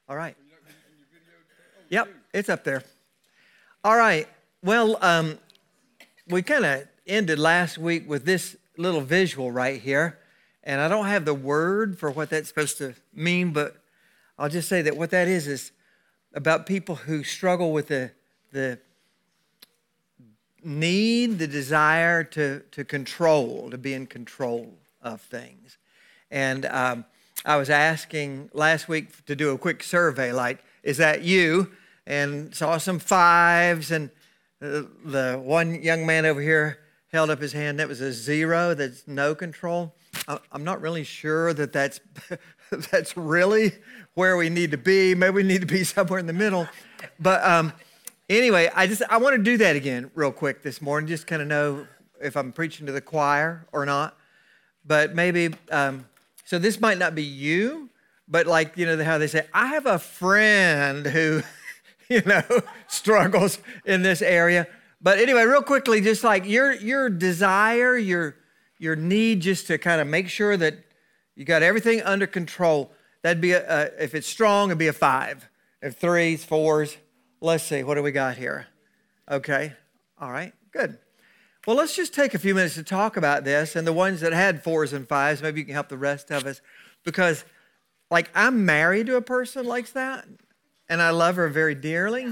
All right. Yep, it's up there. All right. Well, we kind of ended last week with this little visual right here. And I don't have the word for what that's supposed to mean, but I'll just say that what that is about people who struggle with the need, the desire to control, to be in control of things. And I was asking last week to do a quick survey, like, is that you? And saw some fives, and the one young man over here held up his hand. That was a 0. That's no control. I'm not really sure that's that's really where we need to be. Maybe we need to be somewhere in the middle. But anyway, I want to do that again real quick this morning, just kind of know if I'm preaching to the choir or not. But maybe, so this might not be you, but like, how they say, I have a friend who, struggles in this area. But anyway, real quickly, just like your desire, your need just to kind of make sure that you got everything under control, that'd be, if it's strong, it'd be a 5. If 3s, 4s, let's see, what do we got here? Okay, all right, good. Well, let's just take a few minutes to talk about this, and the ones that had 4s and 5s, maybe you can help the rest of us, because like I'm married to a person like that, and I love her very dearly,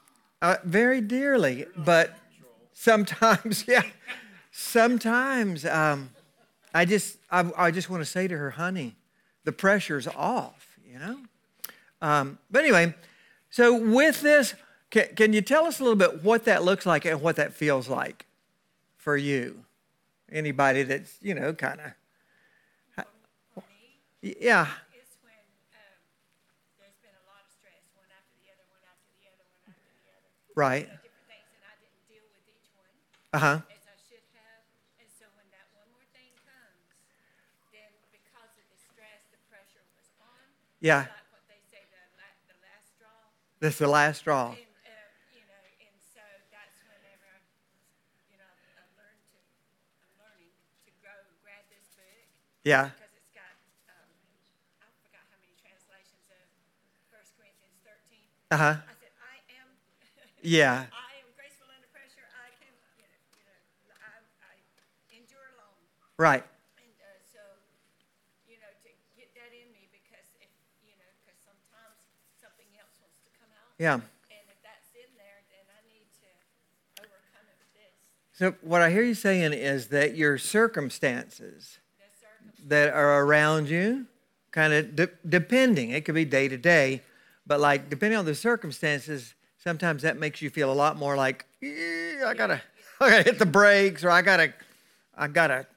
but sometimes, sometimes I just want to say to her, honey, the pressure's off, But anyway, so with this, can you tell us a little bit what that looks like and what that feels like for you? Anybody that's, kind of, yeah. It's when there's been a lot of stress, one after the other, one after the other, one after the other. Right. Different things, and I didn't deal with each one. Uh-huh. As I should have. And so when that one more thing comes, then because of the stress, the pressure was on. Yeah. Like what they say, the last straw. That's the last straw. And, and so that's whenever, I'm learning to go grab this book. Yeah. Because it's got, I forgot how many translations of 1 Corinthians 13. Uh-huh. I said, I am. Yeah. I am graceful under pressure. I can, I endure long. Right. And so, to get that in me because because sometimes something else wants to come out. Yeah. And if that's in there, then I need to overcome it with this. So what I hear you saying is that your circumstances The circumstance. that are around you, kind of depending, it could be day to day, but like depending on the circumstances, sometimes that makes you feel a lot more like, I gotta hit the brakes, or I gotta. I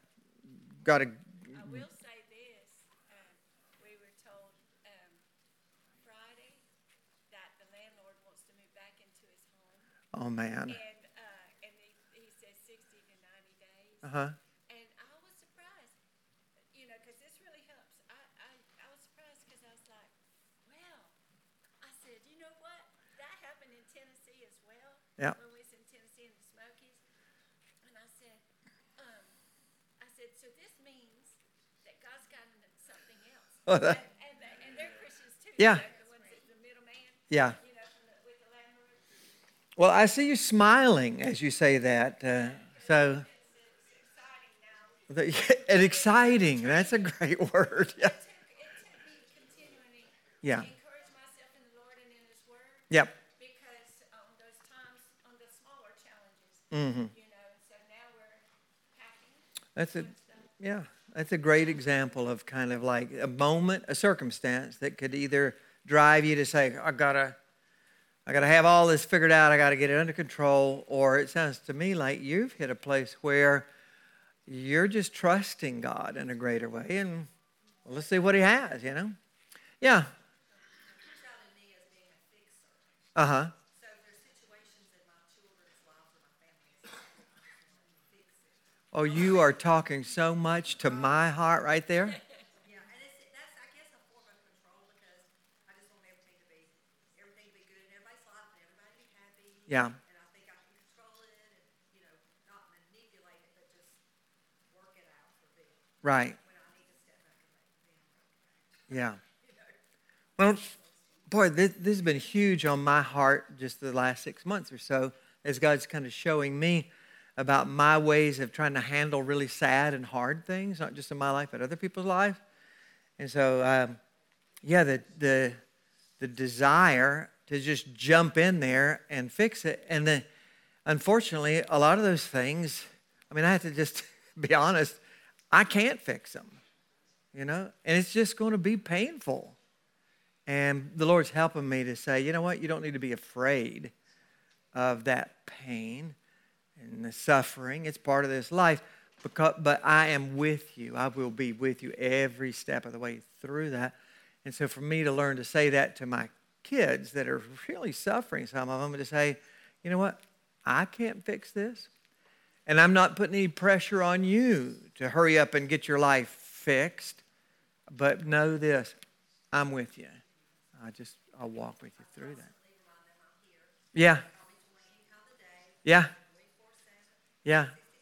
will say this. We were told Friday that the landlord wants to move back into his home. Oh man. And he says 60 to 90 days. Uh-huh. And I was surprised, because this really helps. I was surprised because I was like, well, I said, you know what? That happened in Tennessee as well. Yeah. When we was in Tennessee in the Smokies. And I said, so this means that God's got something else. And they're Christians too. Yeah. The ones that the middleman. Yeah. With the landlord. Well, I see you smiling as you say that. So. It's exciting now. And exciting. That's a great word. Yeah. It took me continually to encourage myself in the Lord and in His Word. Yep. Because on those times, on the smaller challenges, Mm-hmm. so now we're packing. That's a great example of kind of like a moment, a circumstance that could either drive you to say, I gotta have all this figured out, I gotta get it under control, or it sounds to me like you've hit a place where you're just trusting God in a greater way, and let's see what He has, Yeah. Comes out in me as being a fixer. Uh-huh. So there's situations in my children's lives or my family's lives that I just want to fix it. Oh, you are talking so much to my heart right there. Yeah, and that's I guess a form of control because I just want everything to be good in everybody's life and everybody be happy. Yeah. And I think I can control it and not manipulate it, but just work it out for them. Right. When I need to step back and let them work it out. Yeah. Well, boy, this has been huge on my heart just the last 6 months or so, as God's kind of showing me about my ways of trying to handle really sad and hard things, not just in my life, but other people's lives. And so, the desire to just jump in there and fix it. And then, unfortunately, a lot of those things, I mean, I have to just be honest, I can't fix them, and it's just going to be painful. And the Lord's helping me to say, you know what, you don't need to be afraid of that pain and the suffering. It's part of this life, but I am with you. I will be with you every step of the way through that. And so for me to learn to say that to my kids that are really suffering, some of them, to say, you know what, I can't fix this. And I'm not putting any pressure on you to hurry up and get your life fixed. But know this, I'm with you. I'll walk with you through that. Yeah. Yeah. Yeah.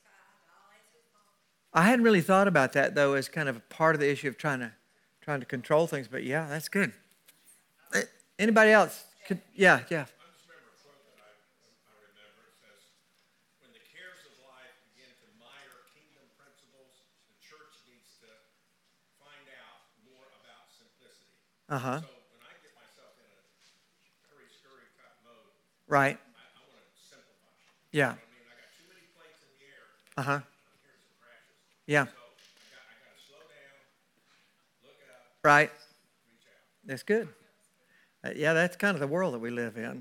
I hadn't really thought about that, though, as kind of a part of the issue of trying to control things. But, yeah, that's good. Anybody else? Yeah. I just remember a quote that I remember. It says, when the cares of life begin to mire kingdom principles, the church needs to find out more about simplicity. Uh-huh. So when I get myself in a hurry-scurry type mode, Right. I want to simplify. Yeah. I mean, I got too many plates in the air. Uh-huh. I'm hearing some crashes. Yeah. So I got to slow down, look up, Right. reach out. That's good. That's kind of the world that we live in.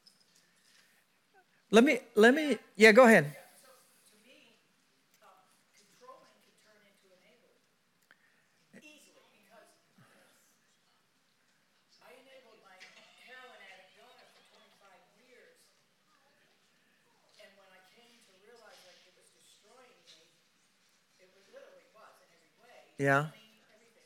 Let me, go ahead. So to me, controlling can turn into enabling easily because I enabled my heroin addict daughter for 25 years, and when I came to realize like it was destroying me, it literally was in every way. Yeah. Everything.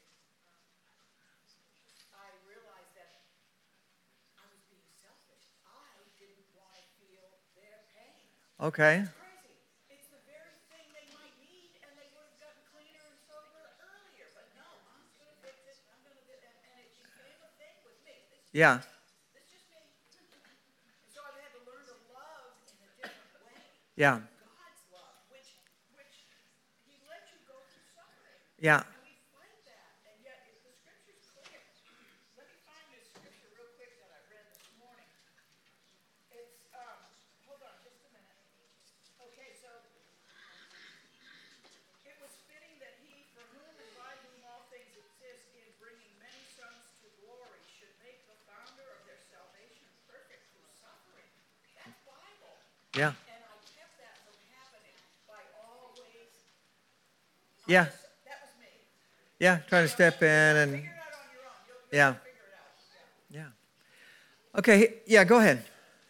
I realized that I was being selfish. I didn't want to feel their pain. Okay. Crazy. It's the very thing they might need, and they would have gotten cleaner and sober earlier. But no, I'm going to fix it. I'm going to, and it became a thing with me. Yeah. It's just me. And so I've had to learn to love in a different way. Yeah. God's love, which He lets you go through suffering. Yeah. And we fight that, and yet the Scripture's clear. Let me find this scripture real quick that I read this morning. It's, hold on just a minute. Okay, so it was fitting that He, for whom and by whom all things exist, in bringing many sons to glory, should make the founder of their salvation perfect through suffering. That's Bible. Yeah. And I kept that from happening by always. Yeah. That was me. Yeah. Trying to step in and, Figure it out on your own. You'll yeah. figure it out. Yeah. Yeah. Okay. Yeah, go ahead.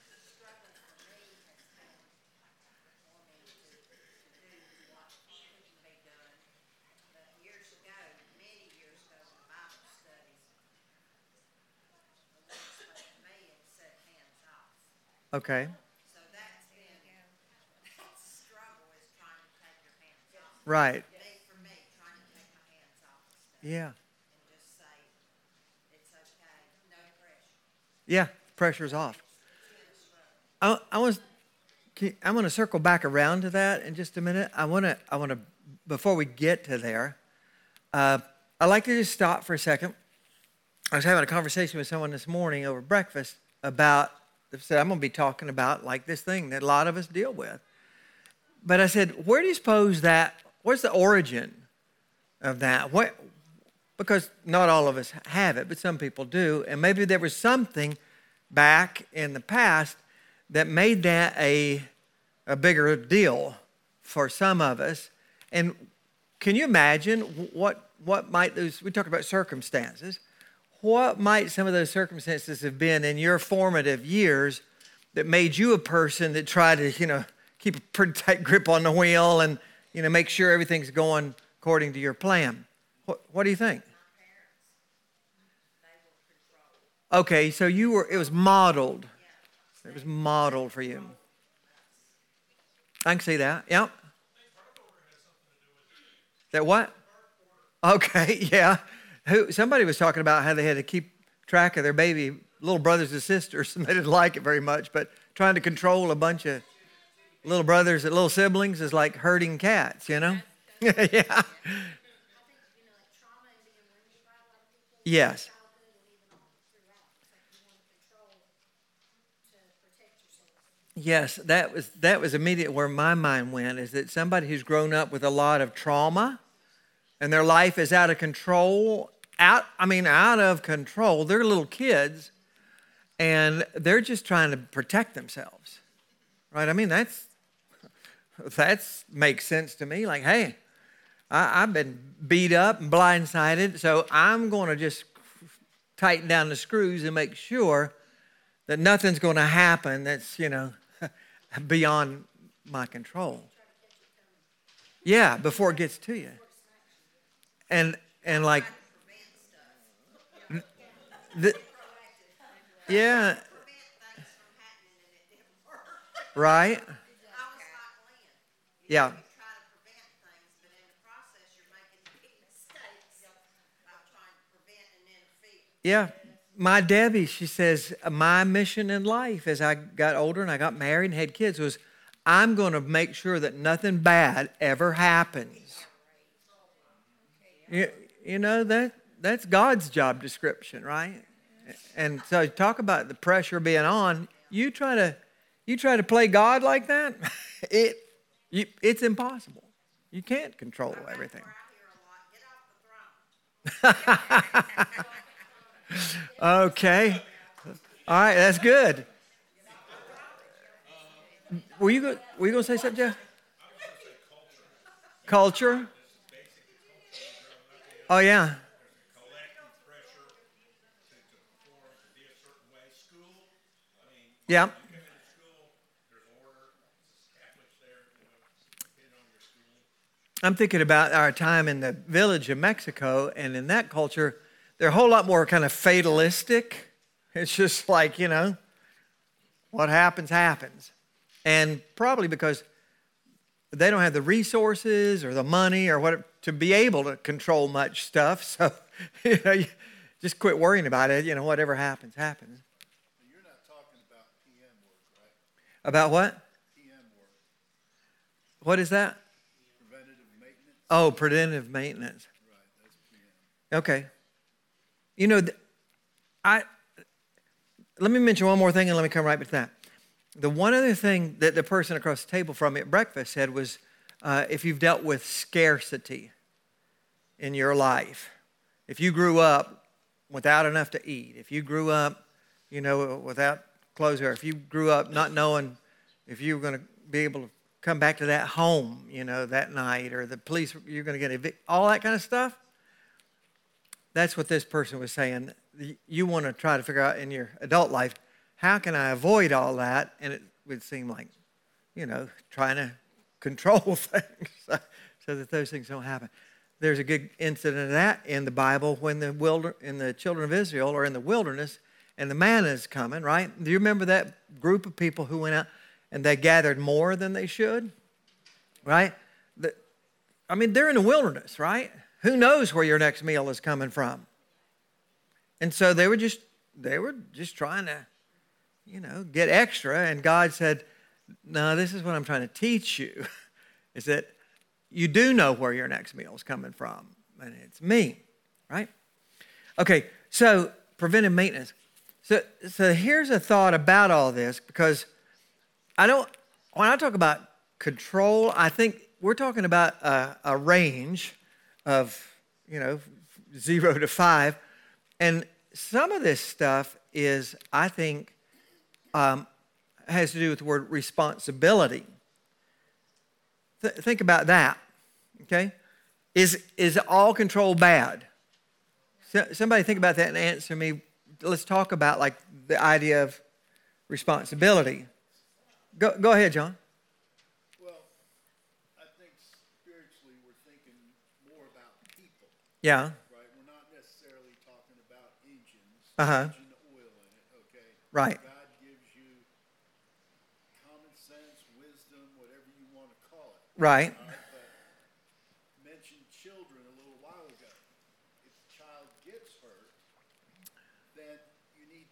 Years ago, many years ago, in Bible studies, the Lord spoke to me and said, hands off. Okay. So that's a struggle is trying to take your hands off. Right. Big for me, trying to take my hands off of stuff Yeah. and just say, it's okay, no pressure. Yeah. Pressure's off. I want to circle back around to that in just a minute. I want to, before we get to there, I'd like to just stop for a second. I was having a conversation with someone this morning over breakfast about, they said, I'm going to be talking about like this thing that a lot of us deal with. But I said, where do you suppose where's the origin of that? Because not all of us have it, but some people do. And maybe there was something back in the past that made that a bigger deal for some of us. And can you imagine what might those, we talked about circumstances, what might some of those circumstances have been in your formative years that made you a person that tried to, keep a pretty tight grip on the wheel and, make sure everything's going according to your plan? What do you think? Okay, so it was modeled. It was modeled for you. I can see that. Yep. That what? Okay, yeah. Somebody was talking about how they had to keep track of their baby little brothers and sisters, and they didn't like it very much. But trying to control a bunch of little brothers and little siblings is like herding cats, you know? Yeah. I think, like trauma and being wounded by a lot of people. Yes. Childhood and even all throughout. It's like you want to control to protect yourself. Yes, that was immediate where my mind went, is that somebody who's grown up with a lot of trauma and their life is out of control, out of control. They're little kids and they're just trying to protect themselves. Right? I mean, that's makes sense to me. Like, hey, I've been beat up and blindsided, so I'm going to just tighten down the screws and make sure that nothing's going to happen that's, beyond my control. Yeah, before it gets to you. And like, yeah, right? Yeah. Try to prevent things, but in the process, you're making big mistakes by trying to prevent and interfere. Yeah. My Debbie, she says, my mission in life as I got older and I got married and had kids was, I'm going to make sure that nothing bad ever happens. That's God's job description, right? And so talk about the pressure being on. You try to play God like that, it's impossible. You can't control everything. Get off the throne. Okay. All right, that's good. Were you going to say something, Jeff? Culture? Oh, yeah. Collective pressure to perform, to be a certain way. School, Yeah. you come into school, there's order, Catholics there, depending on your school. I'm thinking about our time in the village of Mexico, and in that culture, they're a whole lot more kind of fatalistic. It's just like, what happens, happens. And probably because they don't have the resources or the money or what to be able to control much stuff. So, you just quit worrying about it. Whatever happens, happens. You're not talking about PM work, right? About what? PM work, What is that? preventative maintenance. Oh, preventive maintenance. Right, that's PM. Okay. Let me mention one more thing and let me come right back to that. The one other thing that the person across the table from me at breakfast said was, if you've dealt with scarcity in your life, if you grew up without enough to eat, if you grew up, without clothes, or if you grew up not knowing if you were going to be able to come back to that home, that night, or the police, you're going to get evicted, all that kind of stuff. That's what this person was saying. You want to try to figure out in your adult life, how can I avoid all that? And it would seem like, trying to control things so that those things don't happen. There's a good incident of that in the Bible when the children of Israel are in the wilderness and the manna is coming, right? Do you remember that group of people who went out and they gathered more than they should, right? They're in the wilderness, right? Who knows where your next meal is coming from? And so they were just trying to, get extra. And God said, no, this is what I'm trying to teach you, is that you do know where your next meal is coming from. And it's me, right? Okay, so preventive maintenance. So here's a thought about all this, because when I talk about control, I think we're talking about a range of, 0 to 5. And some of this stuff is, I think, has to do with the word responsibility. Think about that, okay? Is all control bad? Somebody think about that and answer me. Let's talk about like the idea of responsibility. Go ahead, John. Well, I think spiritually we're thinking more about people, Yeah. right? We're not necessarily talking about engines, Uh-huh. engine oil in it, okay? Right. God gives you common sense, wisdom, whatever you want to call it. Right. All right, but mentioned children a little while ago. If the child gets hurt, then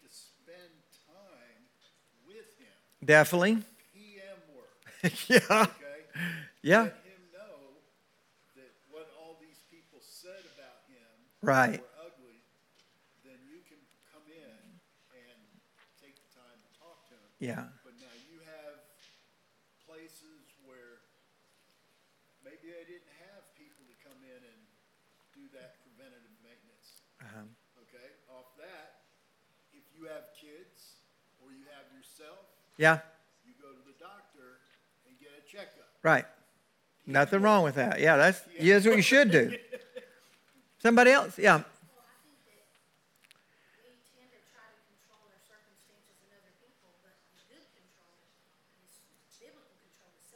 to spend time with him. Definitely. PM work, Yeah. okay? Yeah. Let him know that what all these people said about him Right. were ugly, then you can come in and take the time to talk to him. Yeah. But now you have places where maybe they didn't have people to come in and do that preventative maintenance. Uh-huh. Okay? Off that, if you have kids or you have yourself, Yeah. you go to the doctor and get a checkup. Right. Nothing wrong with that. Yeah, that's what you should do. Somebody else? Yeah. Well, I think that we tend to try to control our circumstances and other people, but the good control is biblical control, is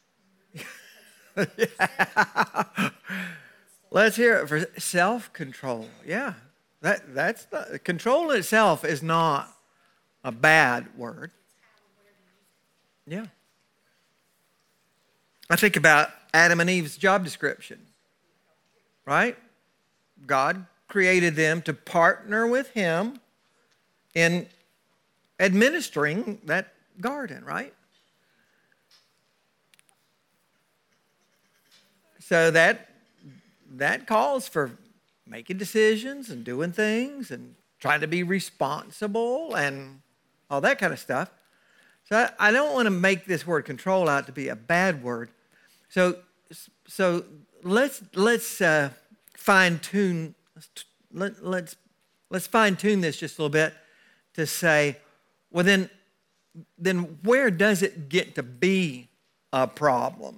self-control. Let's hear it for self-control. Yeah. That's the control itself is not a bad word. Yeah. I think about Adam and Eve's job description, right? God created them to partner with him in administering that garden, right? So that calls for making decisions and doing things and trying to be responsible and all that kind of stuff. So I don't want to make this word control out to be a bad word. So let's fine tune. Let's fine tune this just a little bit to say, well then where does it get to be a problem?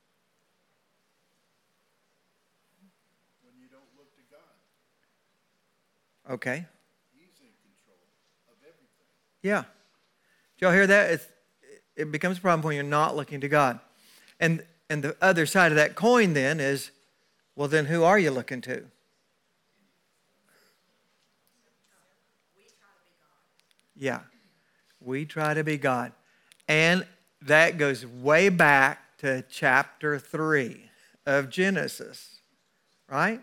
When you don't look to God, Okay. he's in control of everything. Yeah. Did y'all hear that? It becomes a problem when you're not looking to God. And the other side of that coin then is, well, then who are you looking to? Yeah. We try to be God. And that goes way back to chapter 3 of Genesis, right?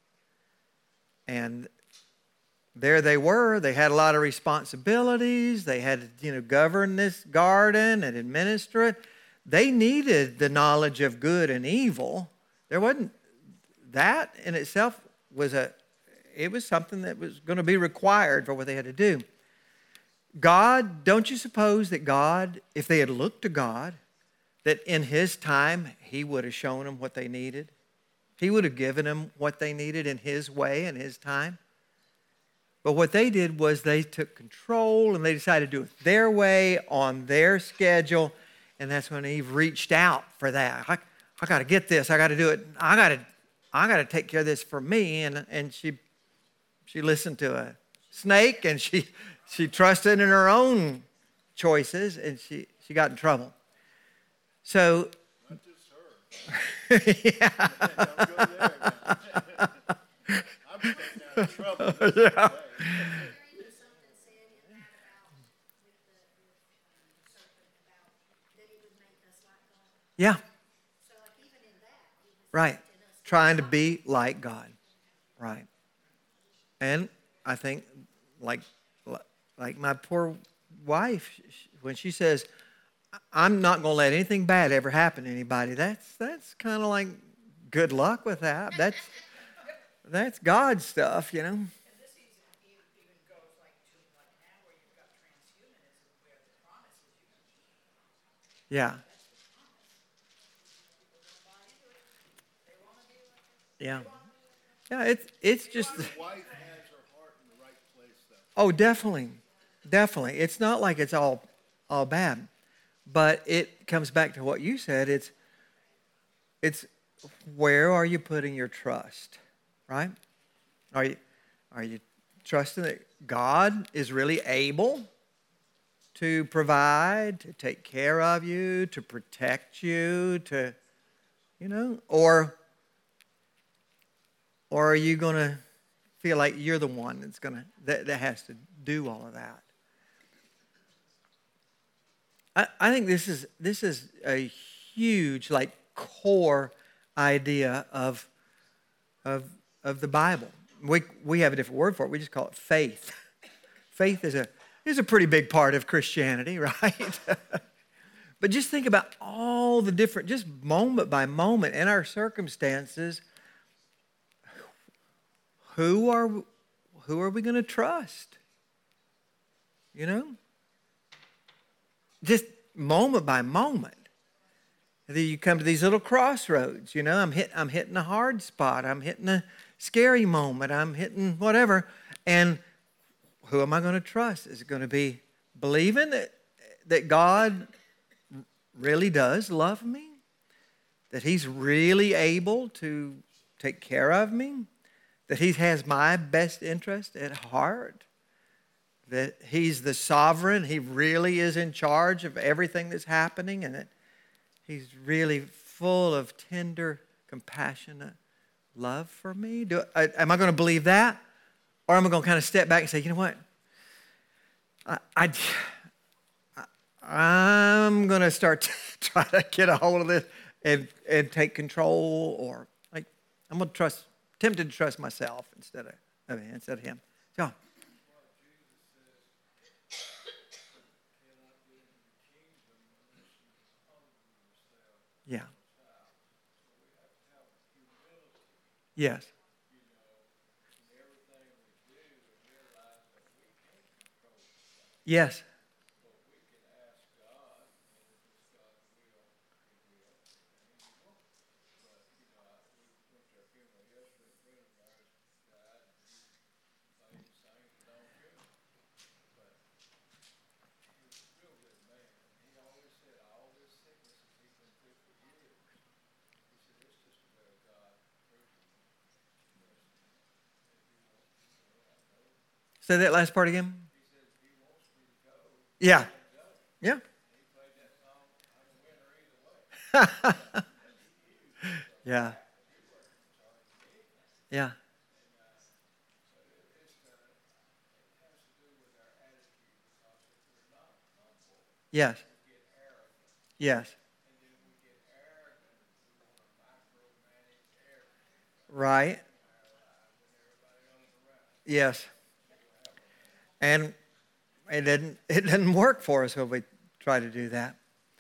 And there they were. They had a lot of responsibilities. They had to, govern this garden and administer it. They needed the knowledge of good and evil. There wasn't that in itself was something that was going to be required for what they had to do. God, don't you suppose that God, if they had looked to God, that in his time he would have shown them what they needed? He would have given them what they needed in his way and his time. But what they did was they took control and they decided to do it their way on their schedule. And that's when Eve reached out for that. I got to get this. I got to do it. I got to take care of this for me. And she listened to a snake and she trusted in her own choices and she got in trouble. So. Not just her. Yeah. Don't go there, man. I'm staying out of trouble. Yeah. Yeah. Right. Trying to be like God. Right. And I think like my poor wife, when she says, I'm not going to let anything bad ever happen to anybody, that's kind of like, good luck with that. That's God's stuff, And this even goes like to like now where you've got transhumanism where the promise is you're going to be. Yeah. Yeah. Yeah, it's just. The wife has her heart in the right place, though. Oh, definitely. Definitely. It's not like it's all bad. But it comes back to what you said. It's where are you putting your trust? Right? Are you trusting that God is really able to provide, to take care of you, to protect you, or are you going to feel like you're the one that has to do all of that? I think this is a huge core idea of the Bible. We have a different word for it. We just call it faith. Faith is is a pretty big part of Christianity, right? But just think about all the different, just moment by moment in our circumstances, who are we going to trust? You know? Just moment by moment. And then you come to these little crossroads, you know, I'm hitting a hard spot, I'm hitting a scary moment, I'm hitting whatever, and who am I going to trust? Is it going to be believing that God really does love me? That He's really able to take care of me? That He has my best interest at heart? That He's the sovereign, He really is in charge of everything that's happening, and that He's really full of tender, compassionate love for me? Am I going to believe that? Or am I going to kind of step back and say, you know what? I'm going to start try to get a hold of this and take control, or like I'm going to tempted to trust myself instead of Him. So, yeah. Yes. Yes. Say that last part again. Yeah. Yeah. Yeah. Yeah. Yes. Yes. Right. Yes. And it didn't work for us when we try to do that.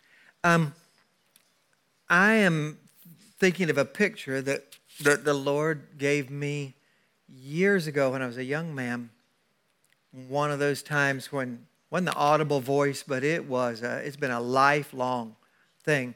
I am thinking of a picture that the Lord gave me years ago when I was a young man. One of those times when wasn't the audible voice, but it's been a lifelong thing.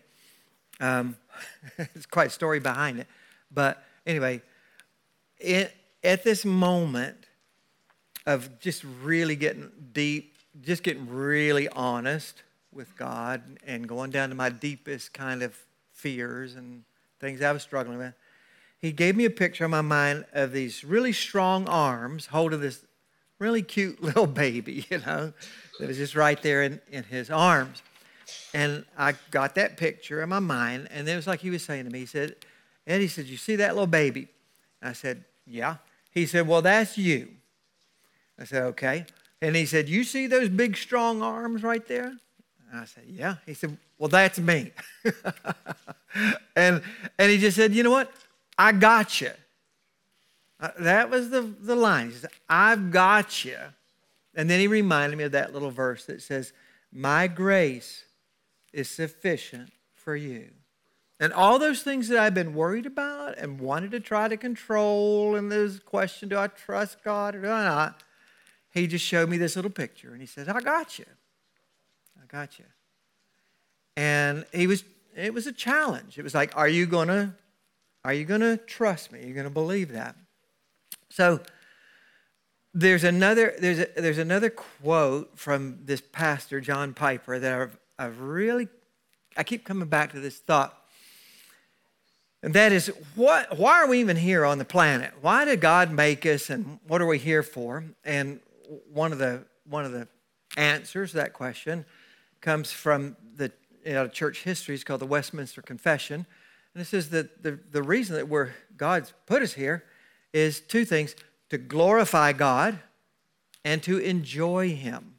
It's quite a story behind it. But anyway, at this moment of just really getting deep, just getting really honest with God and going down to my deepest kind of fears and things I was struggling with, He gave me a picture in my mind of these really strong arms holding this really cute little baby, you know, that was just right there in His arms. And I got that picture in my mind, and it was like He was saying to me, He said, Ed, He said, you see that little baby? And I said, yeah. He said, well, that's you. I said, okay. And He said, you see those big, strong arms right there? And I said, yeah. He said, well, that's me. and He just said, you know what? I got you. That was the line. He said, I've got you. And then He reminded me of that little verse that says, my grace is sufficient for you. And all those things that I've been worried about and wanted to try to control, and this question, do I trust God or do I not? He just showed me this little picture, and He said, I got you. I got you. And it was a challenge. It was like, are you gonna trust me? Are you gonna believe that? So there's another quote from this pastor, John Piper, that I keep coming back to this thought. And that is, why are we even here on the planet? Why did God make us, and what are we here for? And one of the answers to that question comes from the church history. It's called the Westminster Confession. And it says that the reason that God's put us here is two things: to glorify God and to enjoy Him.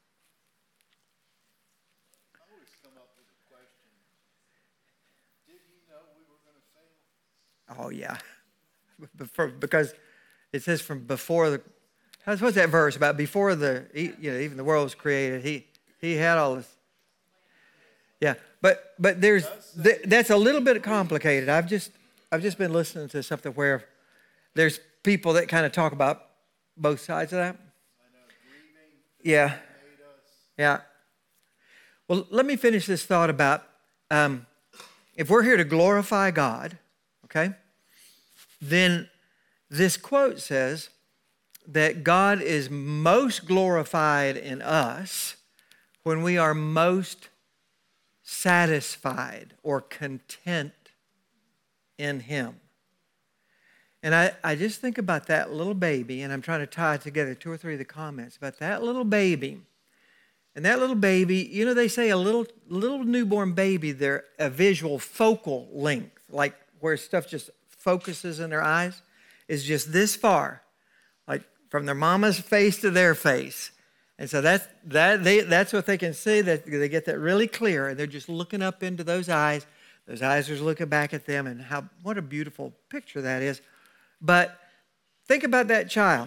I always come up with a question. Did He know we were going to fail? Oh, yeah. Because it says from before What's that verse about? Before even the world was created, he had all this. Yeah, but that's a little bit complicated. I've just been listening to something where there's people that kind of talk about both sides of that. Yeah, yeah. Well, let me finish this thought about if we're here to glorify God, okay, then this quote says that God is most glorified in us when we are most satisfied or content in Him. And I just think about that little baby, and I'm trying to tie together 2 or 3 of the comments about that little baby. And that little baby, they say a little newborn baby, they're a visual focal length, like where stuff just focuses in their eyes, is just this far, like from their mama's face to their face. And so that's what they can see, that they get that really clear, and they're just looking up into those eyes. Those eyes are looking back at them, and what a beautiful picture that is. But think about that child.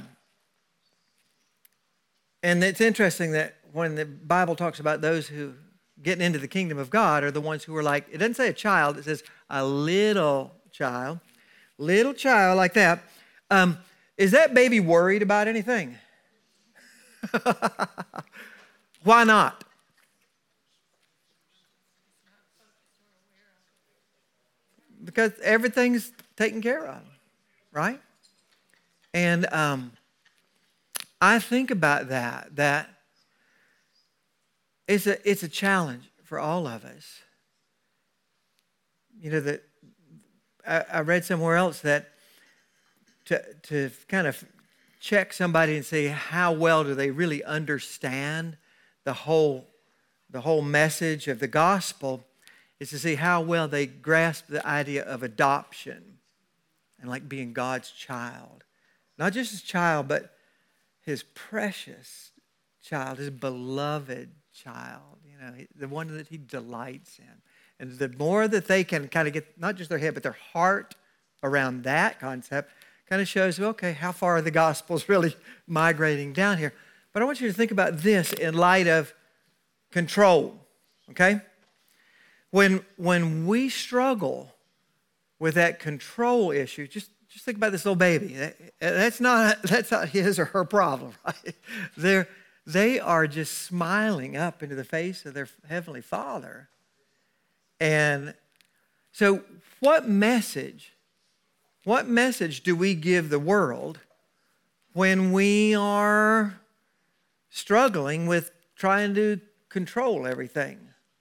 And it's interesting that when the Bible talks about those who getting into the kingdom of God are the ones who are like, it doesn't say a child, it says a little child like that. Is that baby worried about anything? Why not? Because everything's taken care of, right? And I think about that it's a challenge for all of us. That I read somewhere else that to kind of check somebody and see how well do they really understand the whole message of the gospel is to see how well they grasp the idea of adoption and like being God's child. Not just His child, but His precious child, His beloved child, the one that He delights in. And the more that they can kind of get not just their head, but their heart around that concept, kind of shows, okay, how far are the Gospels really migrating down here? But I want you to think about this in light of control, okay? When we struggle with that control issue, just think about this little baby. That's not his or her problem, right? They are just smiling up into the face of their Heavenly Father. And so what message do we give the world when we are struggling with trying to control everything?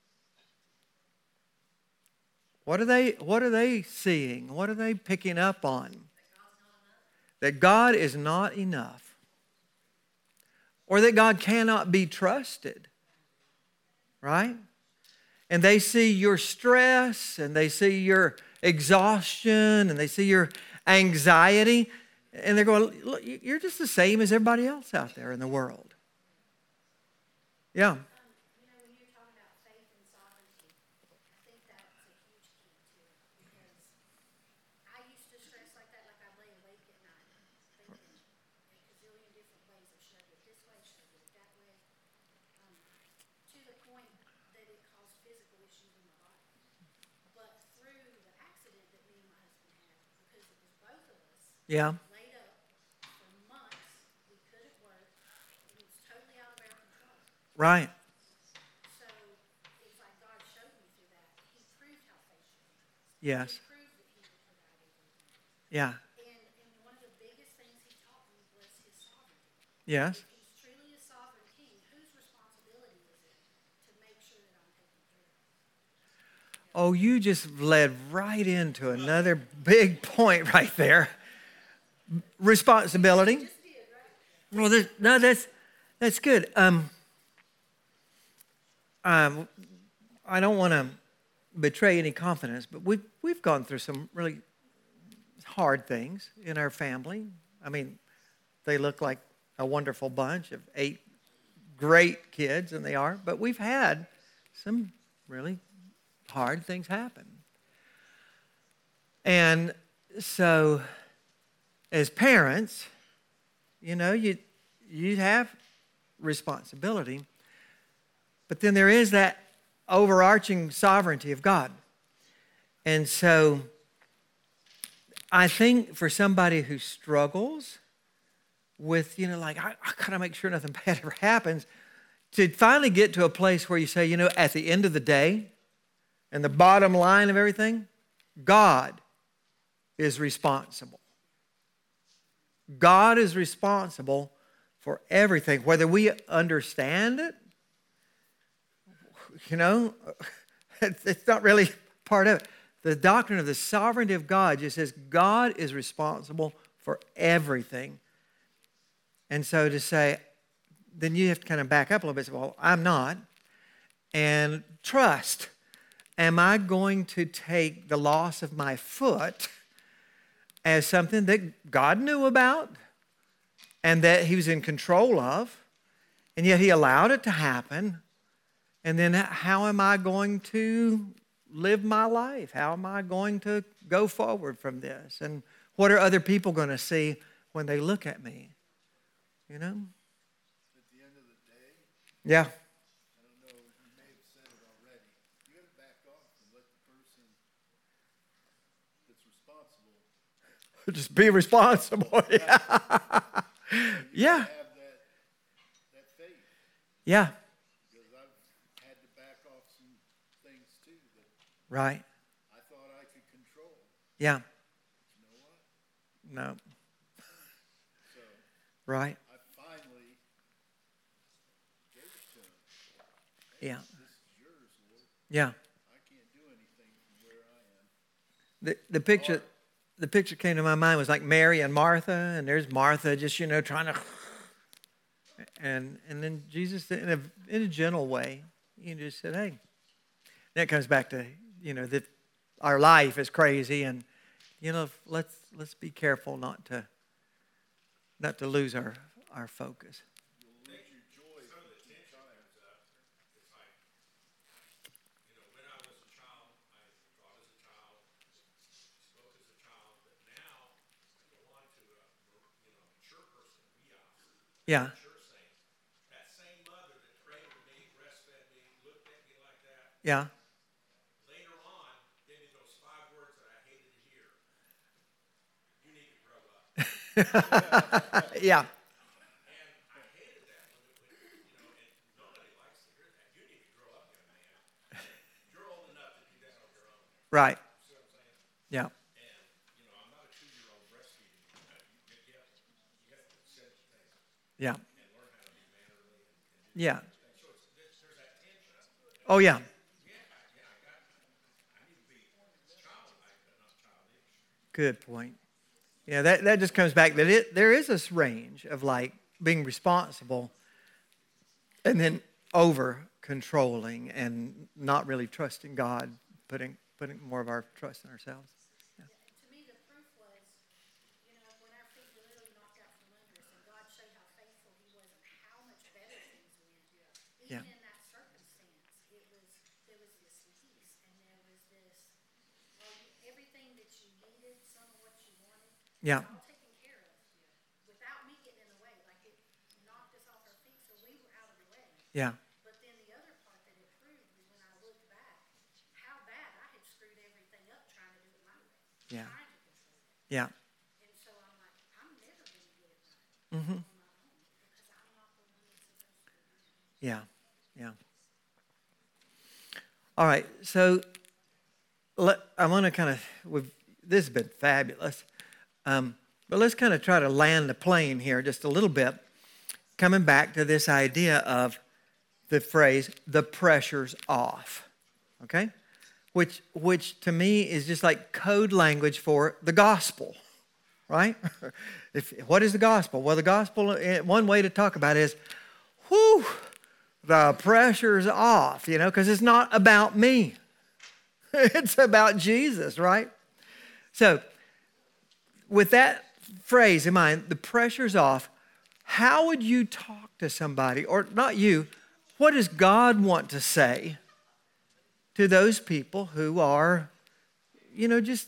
What are they seeing? What are they picking up on? That God is not enough. Or that God cannot be trusted. Right? And they see your stress, and they see your exhaustion, and they see your anxiety, and they're going, look, you're just the same as everybody else out there in the world. Yeah. When you're talking about faith and sovereignty, I think that's a huge key to it, because I used to stress like that, like I lay awake at night, thinking a gazillion different ways of should I do it this way, should I do it that way, to the point that it caused physical issues in my body. But through the accident that me and my husband had, because it was both of us Yeah. laid up for months, we couldn't work, it was totally out of our control. Right. So it's like God showed me through that. He proved how faithful He was. Yes. He proved that He would provide everything. Yeah. And one of the biggest things He taught me was His sovereignty. Yes. If He's truly a sovereign King, whose responsibility is it to make sure that I'm taken care of? Oh, you just led right into another big point right there. Responsibility. Well, that's good. I don't want to betray any confidence, but we've gone through some really hard things in our family. I mean, they look like a wonderful bunch of 8 great kids, and they are, but we've had some really hard things happen. And so, as parents, you you have responsibility. But then there is that overarching sovereignty of God. And so I think for somebody who struggles with, I got to make sure nothing bad ever happens, to finally get to a place where you say, at the end of the day, and the bottom line of everything, God is responsible. God is responsible for everything, whether we understand it, it's not really part of it. The doctrine of the sovereignty of God just says God is responsible for everything. And so to say, then you have to kind of back up a little bit. Say, well, I'm not. And trust. Am I going to take the loss of my foot as something that God knew about and that he was in control of, and yet he allowed it to happen? And then how am I going to live my life? How am I going to go forward from this? And what are other people going to see when they look at me? At the end of the day, Yeah. I don't know, you may have said it already. You got to back off and let the person that's responsible Just be responsible. Yeah. Yeah. have that faith. Yeah. Because I've had to back off some things too that Right. I thought I could control. Yeah. You know what? No. So Right. I finally gave it to him. Yeah. This is yours, Lord. Yeah. I can't do anything from where I am. The picture came to my mind was like Mary and Martha, and there's Martha just trying to, and then Jesus in a gentle way, he just said, hey. That comes back to that our life is crazy, and let's be careful not to lose our focus. When I was a child, I thought as a child, spoke as a child, but now I go on to a mature person, Yeah. mature saint. That same mother that cradled me, breastfed me, looked at me like that, Yeah. later on gave me those 5 words that I hated to hear. You need to grow up. Yeah. And I hated that and nobody likes to hear that. You need to grow up, young man. You're old enough to do that on your own. Right. See what I'm saying? Yeah. And, I'm not a 2-year-old breastfeeding. You have to set the things Yeah. and learn how to be mannerly and do Yeah. things. So there's that tension. Oh yeah. I need to be childlike, but not childish. Good point. Yeah, that just comes back that there is this range of like being responsible and then over controlling and not really trusting God, putting more of our trust in ourselves. To me, the proof was, when our feet were literally knocked out from under us, and God showed how faithful He was and how much better things went. Yeah. Even in that circumstance, there was this peace, and there was this everything that you needed, some of what you wanted, Yeah. all taken care of without me getting in the way. Like it knocked us off our feet, so we were out of the way. Yeah. But then the other part that it proved was when I looked back, how bad I had screwed everything up trying to do it my way. Yeah. Trying to control it. Yeah. And so I'm like, I'm never going to get it right Mm-hmm. on my own because I'm not the one that's supposed to do it. Yeah. Yeah. All right. So I want to kind of, this has been fabulous. But let's kind of try to land the plane here just a little bit, coming back to this idea of the phrase, the pressure's off. Okay? Which to me is just like code language for the gospel, right? What is the gospel? Well, the gospel, one way to talk about it is, whew, the pressure's off, because it's not about me. It's about Jesus, right? So, with that phrase in mind, the pressure's off, how would you talk to somebody, or not you, what does God want to say to those people who are, just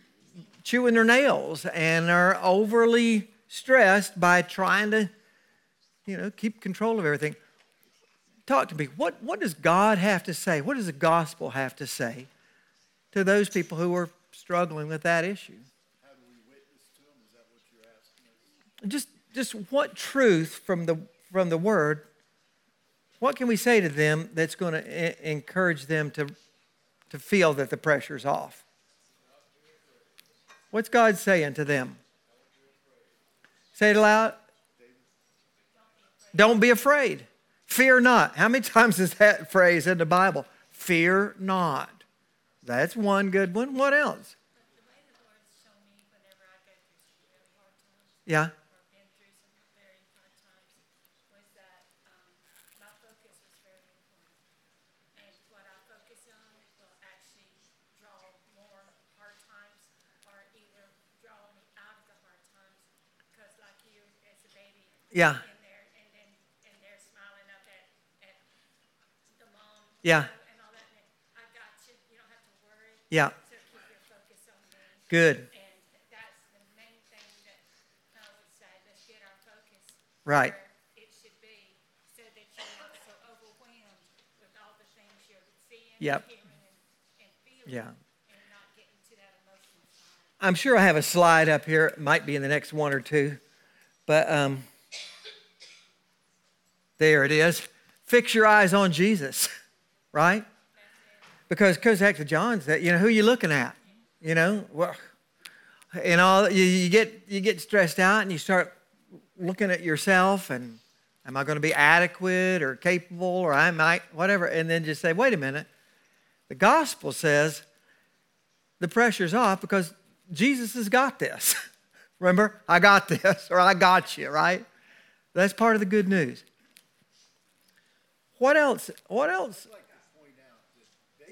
chewing their nails and are overly stressed by trying to keep control of everything. Talk to me. What does God have to say? What does the gospel have to say to those people who are struggling with that issue? How do we witness to them? Is that what you're asking us? Just what truth from the Word, what can we say to them that's going to encourage them to feel that the pressure's off? What's God saying to them? Say it aloud. Don't be afraid. Fear not. How many times is that phrase in the Bible? Fear not. That's one good one. What else? The way the Lord's shown me whenever I go through some really hard times, Yeah. or been through some very hard times, was that my focus was very important. And what I focus on will actually draw more hard times, or either draw me out of the hard times. Because like you, as a baby, Yeah. in there, and they're smiling up at the mom, Yeah. and all that. And I got you. You don't have to worry. Yeah. So keep your focus on me. Good. And that's the main thing that I would say. Let's get our focus Right. where it should be, so that you're not so overwhelmed with all the things you're seeing, Yep. hearing, and feeling, Yeah. and not getting to that emotional side. I'm sure I have a slide up here. It might be in the next one or two. But there it is. Fix your eyes on Jesus, right? Because goes back to John's that, who you looking at? Well, you get stressed out and you start looking at yourself and am I going to be adequate or capable or I might, whatever, and then just say, wait a minute. The gospel says the pressure's off because Jesus has got this. Remember, I got this, or I got you, right? That's part of the good news. What else? What else? I'd like to point out that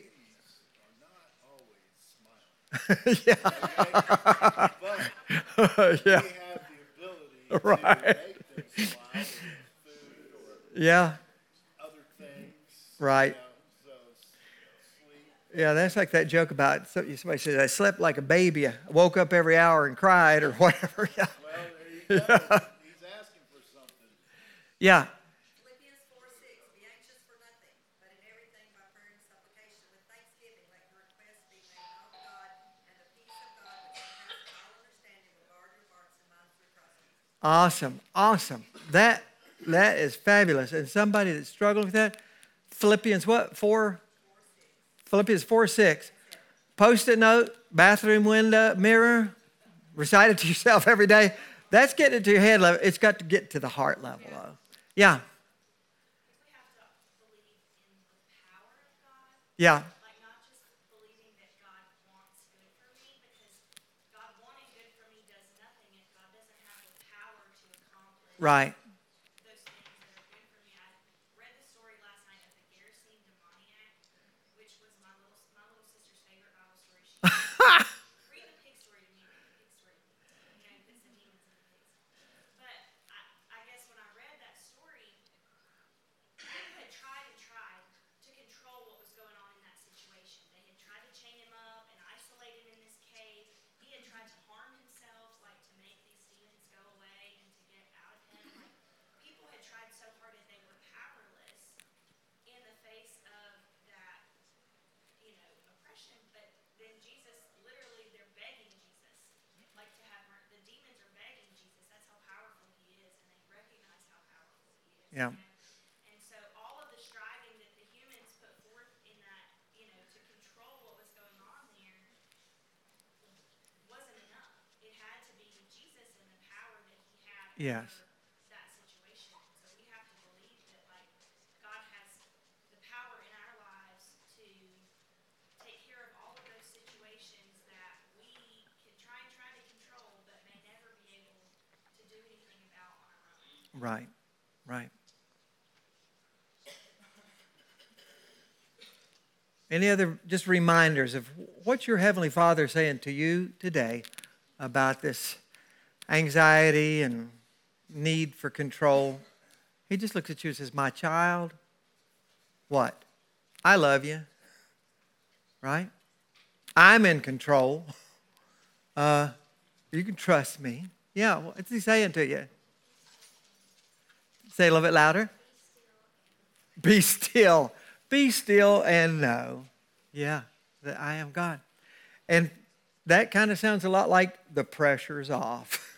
babies are not always smiling. Yeah. We have the ability Right. to make them smile with food or Yeah, other things. right. So sleep. Yeah, that's like that joke about somebody says, I slept like a baby. I woke up every hour and cried or whatever. Yeah. Well, there you go. He's asking for something. Yeah. Philippians 4:6, be anxious for nothing, but in everything by prayer and supplication with thanksgiving, let your requests be made known to God, and the peace of God, which surpasses all understanding, will guard your hearts and minds through Christ Jesus. Awesome. That is fabulous. And somebody that's struggling with that, Philippians what? 4? Philippians 4:6. Post-it note, bathroom window, mirror, recite it to yourself every day. That's getting it to your head level. It's got to get to the heart level, though. Yeah. We have to believe in the power of God. Yeah. Like not just believing that God wants good for me, because God wanting good for me does nothing if God doesn't have the power to accomplish Right. those things that are good for me. I read the story last night of the Gerasene demoniac, which was my little sister's favorite Bible story. Read the pig story to me. Read the pig story. It's the demons and the pigs. But I guess when I read that story, people had tried and tried to control what was going on in that situation. They had tried to chain him up and isolate him in this cave. He had tried to harm himself, like to make these demons go away and to get out of him. Like people had tried so hard and they were powerless in the face of that, oppression. But then Jesus, literally, they're begging Jesus, like to have the demons are begging Jesus. That's how powerful he is, and they recognize how powerful he is. Yeah. And so all of the striving that the humans put forth in that, to control what was going on there wasn't enough. It had to be Jesus and the power that he had Yes. over that situation. So we have to believe that, like, God has the power in our lives to take care of all of those situations that we can try to control, but may never be able to do anything about on our own. Right. Right. Any other just reminders of what's your Heavenly Father saying to you today about this anxiety and need for control? He just looks at you and says, my child, what? I love you. Right? I'm in control. You can trust me. Yeah, what's he saying to you? Say it a little bit louder. Be still. Be still and know. Yeah, that I am God. And that kind of sounds a lot like the pressure's off.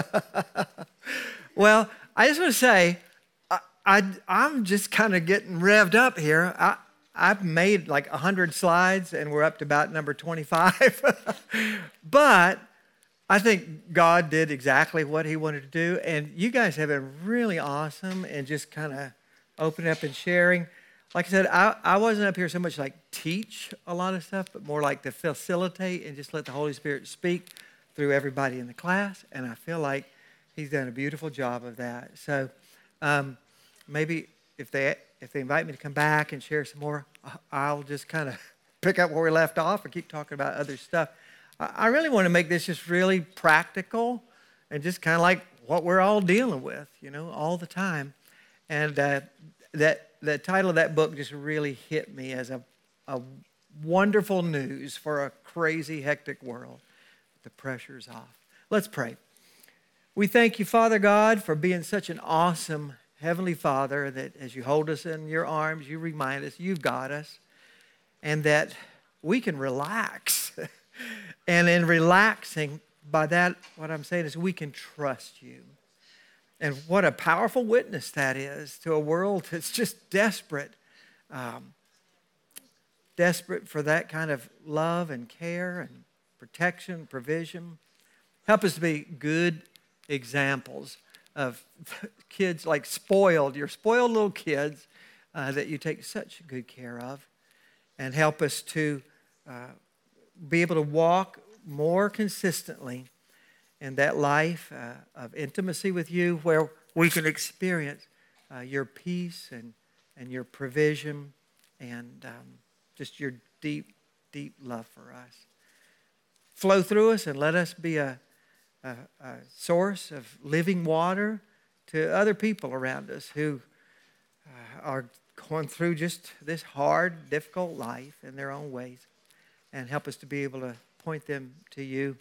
Well, I just want to say, I'm just kind of getting revved up here. I've made like 100 slides, and we're up to about number 25. But I think God did exactly what he wanted to do. And you guys have been really awesome and just kind of opening up and sharing. Like I said, I wasn't up here so much like teach a lot of stuff, but more like to facilitate and just let the Holy Spirit speak through everybody in the class. And I feel like he's done a beautiful job of that. So maybe if they invite me to come back and share some more, I'll just kind of pick up where we left off or keep talking about other stuff. I really want to make this just really practical and just kind of like what we're all dealing with, all the time. And the title of that book just really hit me as a wonderful news for a crazy, hectic world. The pressure's off. Let's pray. We thank you, Father God, for being such an awesome Heavenly Father, that as you hold us in your arms, you remind us you've got us, and that we can relax. And in relaxing, by that, what I'm saying is we can trust you. And what a powerful witness that is to a world that's just desperate. Desperate for that kind of love and care and protection, provision. Help us to be good examples of kids like your spoiled little kids that you take such good care of. And help us to be able to walk more consistently in that life of intimacy with you, where we can experience your peace and your provision and just your deep, deep love for us. Flow through us and let us be a source of living water to other people around us who are going through just this hard, difficult life in their own ways. And help us to be able to point them to you.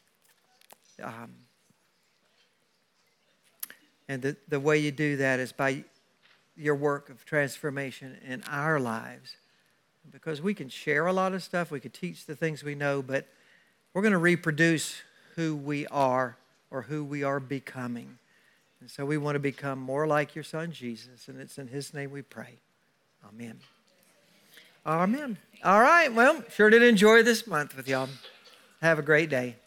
And the way you do that is by your work of transformation in our lives. Because we can share a lot of stuff, we can teach the things we know, but we're going to reproduce who we are or who we are becoming. And so we want to become more like your Son, Jesus, and it's in his name we pray. Amen. Amen. All right, well, sure did enjoy this month with y'all. Have a great day.